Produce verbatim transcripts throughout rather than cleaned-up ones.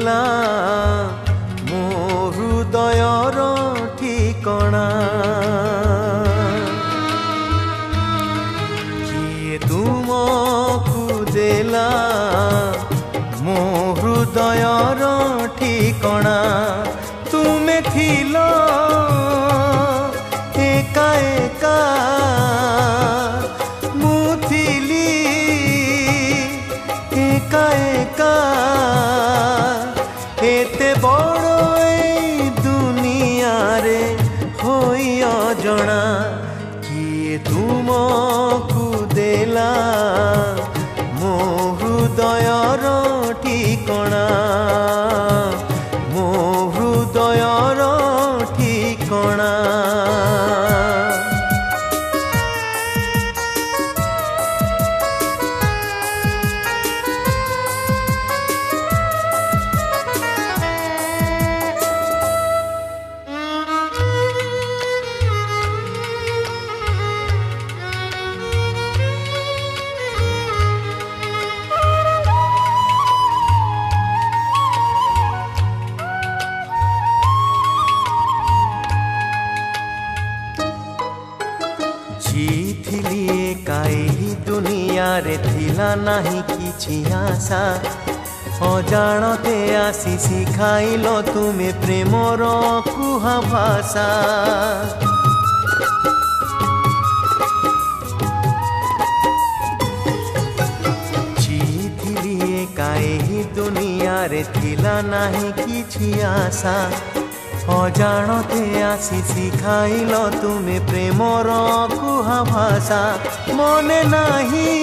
देला मो हृदयर ठिकणा किए तुमको देला मो हृदयर ठिकणा तुमे थिलो एका एका मु थिली एका एका एते बड़ ए दुनिया रे होई अजणा किए तुमको देला मो हृदयर ठिकणा मो हृदयर ठिकणा काई दुनिया रे थिला नाही किछि आशा अजाणते आसी शिखाइल तुमे प्रेमर कुहा भाषा जीथिली काई दुनिया रे थिला नाही किछि आशा अजाणते आसी शिखाइल तुमे प्रेमर कुहा भाषा मने नाही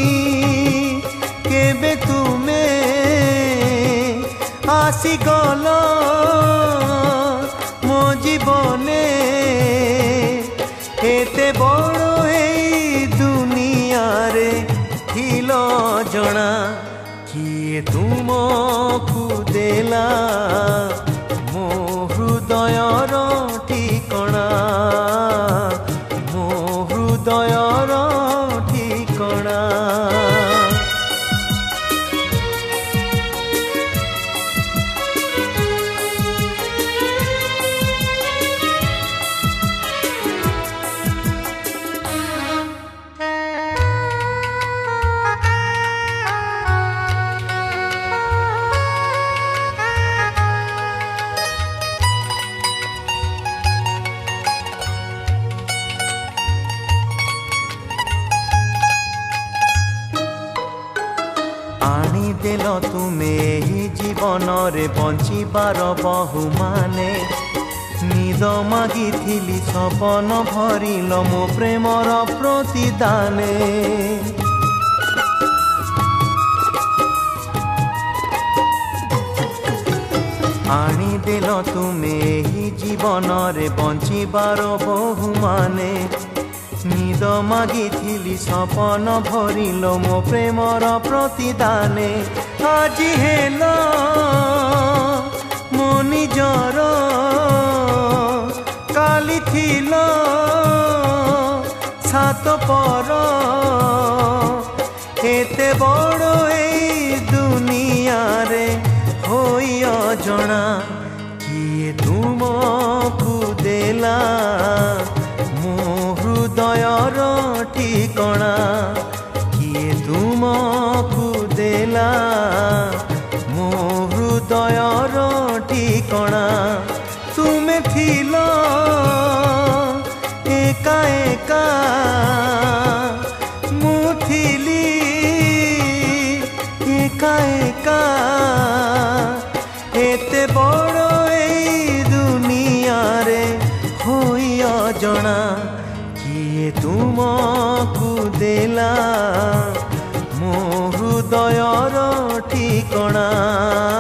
केबे तुमे आसी गल मो जीवने एते बड़ ए दुनिया रे थिलो जणा किए तुमको देला मो हृदयर ठिकणा मो हृदयर ठिकणा देल तुमे ही जीवन रे बंचिबार बहु माने निद मागिथिली सपन भरिल मो प्रेमर प्रतिदाने आनी देल तुमे ही जीवन रे बंचिबार बहु माने निद मागिथिली सपन भरिल मो प्रेमर प्रतिदाने आजी हेलो मो निजर काली थिलो सात पर एते बड़ ए दुनिया रे होई अजणा किए तुमको देला मो हृदयर ठिकणा किए तुमको देला मो हृदयर ठिकणा तुमे थिलो एका एका मु थिली एका एका एते बड़ ए दुनिया रे होई अजणा किए तुमको देला मो हृदयर ठिकणा।